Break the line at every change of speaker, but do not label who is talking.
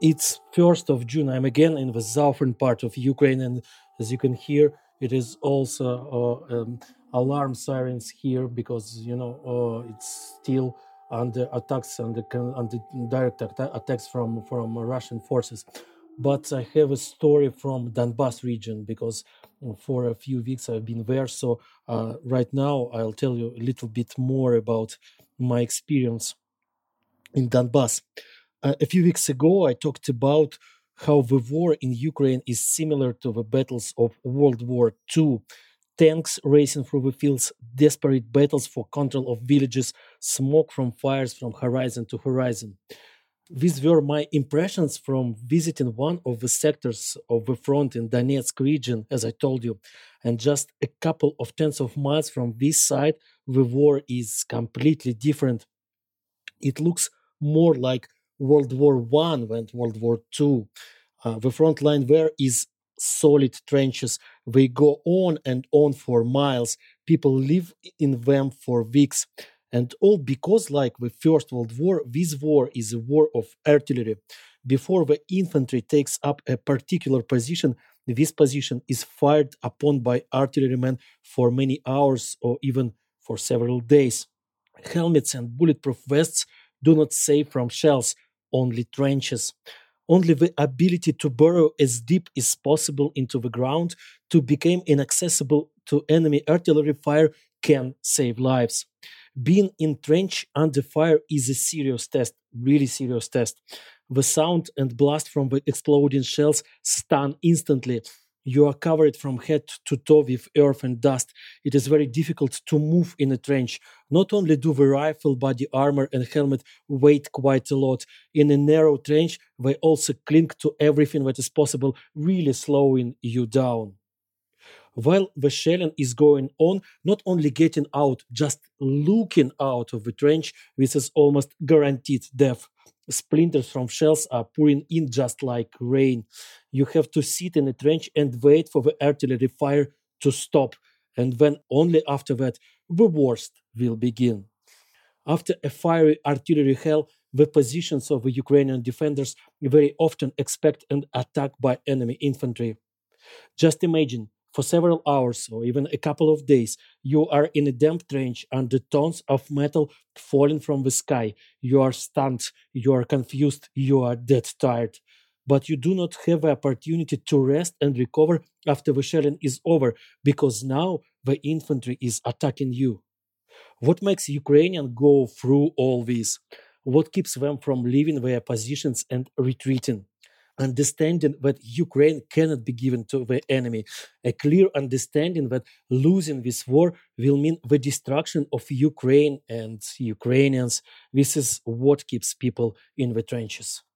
It's 1st of June. I'm again in the southern part of Ukraine, and as you can hear, it is also alarm sirens here because it's still under attacks under direct attacks from Russian forces. But I have a story from Donbas region because for a few weeks I've been there. So right now I'll tell you a little bit more about my experience in Donbass. A few weeks ago, I talked about how the war in Ukraine is similar to the battles of World War II. Tanks racing through the fields, desperate battles for control of villages, smoke from fires from horizon to horizon. These were my impressions from visiting one of the sectors of the front in Donetsk region, as I told you. And just a couple of tens of miles from this side, the war is completely different. It looks more like World War One than World War Two. The front line there is solid trenches. They go on and on for miles. People live in them for weeks. And all because, like the First World War, this war is a war of artillery. Before the infantry takes up a particular position, this position is fired upon by artillerymen for many hours or even for several days. Helmets and bulletproof vests do not save from shells, only trenches. Only the ability to burrow as deep as possible into the ground to become inaccessible to enemy artillery fire can save lives. Being in trench under fire is a serious test, really serious test. The sound and blast from the exploding shells stun instantly. You are covered from head to toe with earth and dust. It is very difficult to move in a trench. Not only do the rifle, body armor, and helmet weigh quite a lot, in a narrow trench, they also cling to everything that is possible, really slowing you down. While the shelling is going on, not only getting out, just looking out of the trench, this is almost guaranteed death. Splinters from shells are pouring in just like rain. You have to sit in a trench and wait for the artillery fire to stop. And then only after that, the worst will begin. After a fiery artillery hell, the positions of the Ukrainian defenders very often expect an attack by enemy infantry. Just imagine, for several hours or even a couple of days, you are in a damp trench under tons of metal falling from the sky. You are stunned, you are confused, you are dead tired. But you do not have the opportunity to rest and recover after the shelling is over, because now the infantry is attacking you. What makes Ukrainians go through all this? What keeps them from leaving their positions and retreating? Understanding that Ukraine cannot be given to the enemy, a clear understanding that losing this war will mean the destruction of Ukraine and Ukrainians. This is what keeps people in the trenches.